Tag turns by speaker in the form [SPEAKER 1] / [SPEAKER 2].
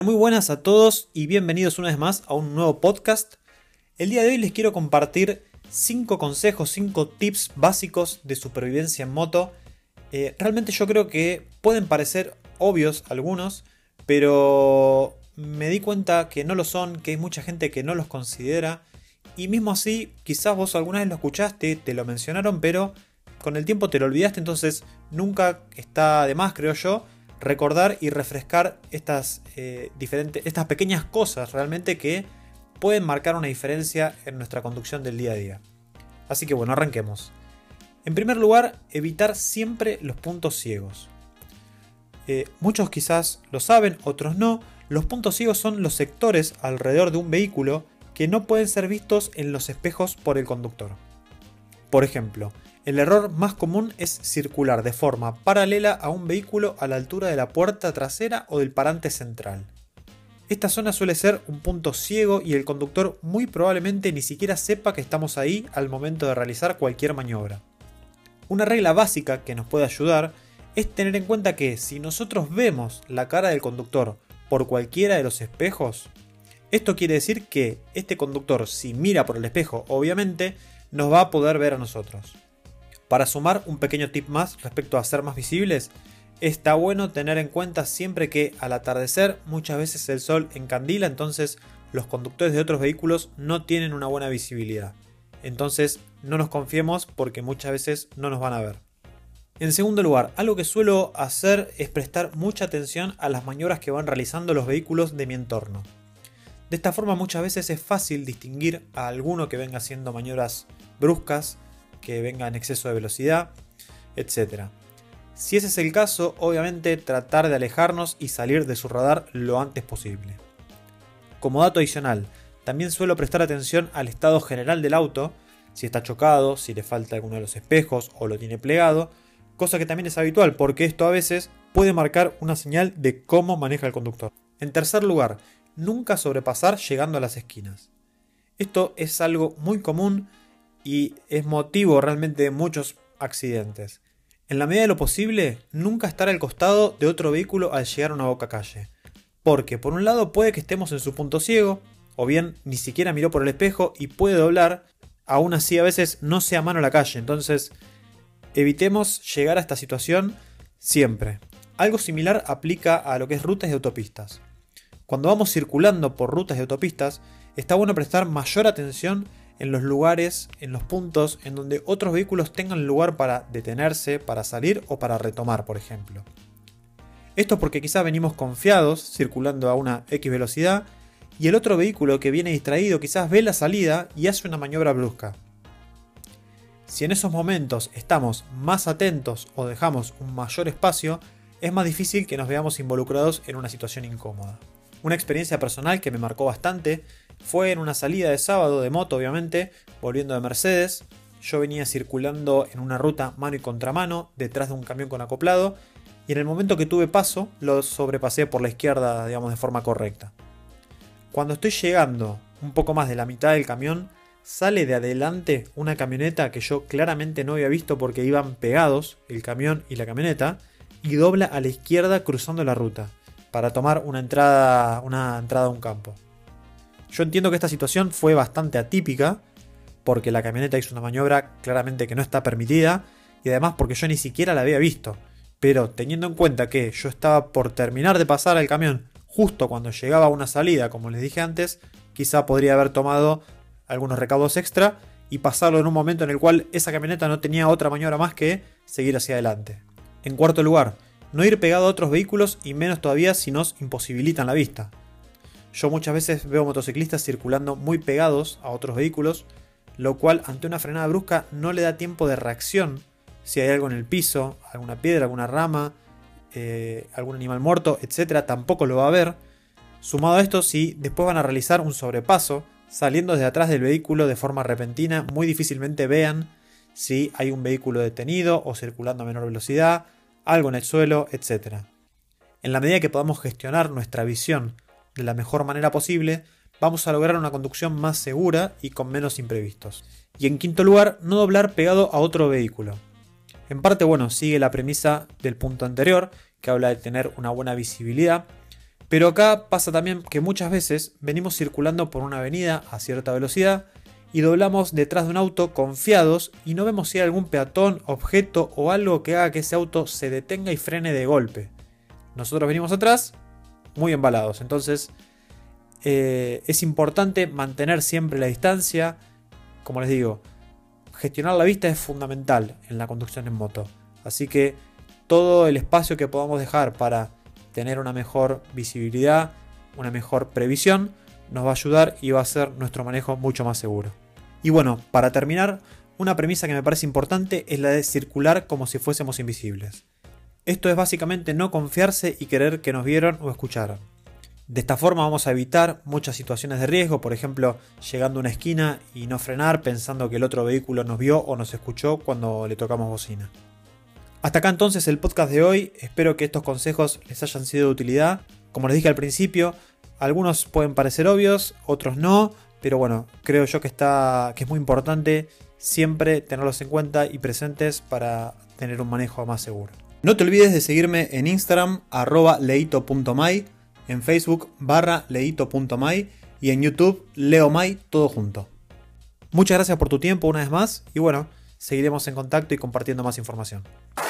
[SPEAKER 1] Muy buenas a todos y bienvenidos una vez más a un nuevo podcast. El día de hoy les quiero compartir 5 consejos, 5 tips básicos de supervivencia en moto. Realmente yo creo que pueden parecer obvios algunos, pero me di cuenta que no lo son, que hay mucha gente que no los considera. Y mismo así, quizás vos alguna vez lo escuchaste, te lo mencionaron, pero con el tiempo te lo olvidaste, entonces nunca está de más, creo yo, recordar y refrescar estas pequeñas cosas realmente que pueden marcar una diferencia en nuestra conducción del día a día. Así que bueno, arranquemos. En primer lugar, evitar siempre los puntos ciegos. Muchos quizás lo saben, otros no. Los puntos ciegos son los sectores alrededor de un vehículo que no pueden ser vistos en los espejos por el conductor. Por ejemplo, el error más común es circular de forma paralela a un vehículo a la altura de la puerta trasera o del parante central. Esta zona suele ser un punto ciego y el conductor muy probablemente ni siquiera sepa que estamos ahí al momento de realizar cualquier maniobra. Una regla básica que nos puede ayudar es tener en cuenta que si nosotros vemos la cara del conductor por cualquiera de los espejos, esto quiere decir que este conductor, si mira por el espejo, obviamente, nos va a poder ver a nosotros. Para sumar un pequeño tip más respecto a ser más visibles, está bueno tener en cuenta siempre que al atardecer muchas veces el sol encandila, entonces los conductores de otros vehículos no tienen una buena visibilidad. Entonces no nos confiemos porque muchas veces no nos van a ver. En segundo lugar, algo que suelo hacer es prestar mucha atención a las maniobras que van realizando los vehículos de mi entorno. De esta forma muchas veces es fácil distinguir a alguno que venga haciendo maniobras bruscas, que venga en exceso de velocidad, etc. Si ese es el caso, obviamente tratar de alejarnos y salir de su radar lo antes posible. Como dato adicional, también suelo prestar atención al estado general del auto, si está chocado, si le falta alguno de los espejos o lo tiene plegado, cosa que también es habitual porque esto a veces puede marcar una señal de cómo maneja el conductor. En tercer lugar, nunca sobrepasar llegando a las esquinas. Esto es algo muy común y es motivo realmente de muchos accidentes. En la medida de lo posible, nunca estar al costado de otro vehículo al llegar a una boca calle. Porque por un lado puede que estemos en su punto ciego, o bien ni siquiera miró por el espejo y puede doblar, aún así a veces no sea a mano la calle, entonces evitemos llegar a esta situación siempre. Algo similar aplica a lo que es rutas y autopistas. Cuando vamos circulando por rutas y autopistas, está bueno prestar mayor atención en los lugares, en los puntos en donde otros vehículos tengan lugar para detenerse, para salir o para retomar, por ejemplo. Esto porque quizás venimos confiados, circulando a una X velocidad, y el otro vehículo que viene distraído quizás ve la salida y hace una maniobra brusca. Si en esos momentos estamos más atentos o dejamos un mayor espacio, es más difícil que nos veamos involucrados en una situación incómoda. Una experiencia personal que me marcó bastante fue en una salida de sábado de moto, obviamente, volviendo de Mercedes. Yo venía circulando en una ruta mano y contramano, detrás de un camión con acoplado, y en el momento que tuve paso, lo sobrepasé por la izquierda, digamos, de forma correcta. Cuando estoy llegando un poco más de la mitad del camión, sale de adelante una camioneta que yo claramente no había visto porque iban pegados, el camión y la camioneta, y dobla a la izquierda cruzando la ruta para tomar una entrada a un campo. Yo entiendo que esta situación fue bastante atípica, porque la camioneta hizo una maniobra claramente que no está permitida, y además porque yo ni siquiera la había visto. Pero teniendo en cuenta que yo estaba por terminar de pasar al camión justo cuando llegaba a una salida, como les dije antes, quizá podría haber tomado algunos recaudos extra y pasarlo en un momento en el cual esa camioneta no tenía otra maniobra más que seguir hacia adelante. En cuarto lugar, no ir pegado a otros vehículos y menos todavía si nos imposibilitan la vista. Yo muchas veces veo motociclistas circulando muy pegados a otros vehículos, lo cual ante una frenada brusca no le da tiempo de reacción si hay algo en el piso, alguna piedra, alguna rama, algún animal muerto, etc. Tampoco lo va a ver. Sumado a esto, si después van a realizar un sobrepaso, saliendo desde atrás del vehículo de forma repentina, muy difícilmente vean si hay un vehículo detenido o circulando a menor velocidad, algo en el suelo, etc. En la medida que podamos gestionar nuestra visión de la mejor manera posible, vamos a lograr una conducción más segura y con menos imprevistos. Y en quinto lugar, no doblar pegado a otro vehículo. En parte, sigue la premisa del punto anterior, que habla de tener una buena visibilidad, Pero acá pasa también que muchas veces venimos circulando por una avenida a cierta velocidad y doblamos detrás de un auto confiados y no vemos si hay algún peatón, objeto o algo que haga que ese auto se detenga y frene de golpe. Nosotros venimos atrás muy embalados, entonces es importante mantener siempre la distancia. Como les digo, gestionar la vista es fundamental en la conducción en moto, así que todo el espacio que podamos dejar para tener una mejor visibilidad, una mejor previsión, nos va a ayudar y va a hacer nuestro manejo mucho más seguro. Y bueno, para terminar, una premisa que me parece importante es la de circular como si fuésemos invisibles. Esto es básicamente no confiarse y creer que nos vieron o escucharon. De esta forma vamos a evitar muchas situaciones de riesgo, por ejemplo, llegando a una esquina y no frenar pensando que el otro vehículo nos vio o nos escuchó cuando le tocamos bocina. Hasta acá entonces el podcast de hoy, espero que estos consejos les hayan sido de utilidad. Como les dije al principio, algunos pueden parecer obvios, otros no, pero bueno, creo yo que es muy importante siempre tenerlos en cuenta y presentes para tener un manejo más seguro. No te olvides de seguirme en Instagram @leito.my, en Facebook /leito.my y en YouTube leomay, todo junto. Muchas gracias por tu tiempo una vez más y bueno, seguiremos en contacto y compartiendo más información.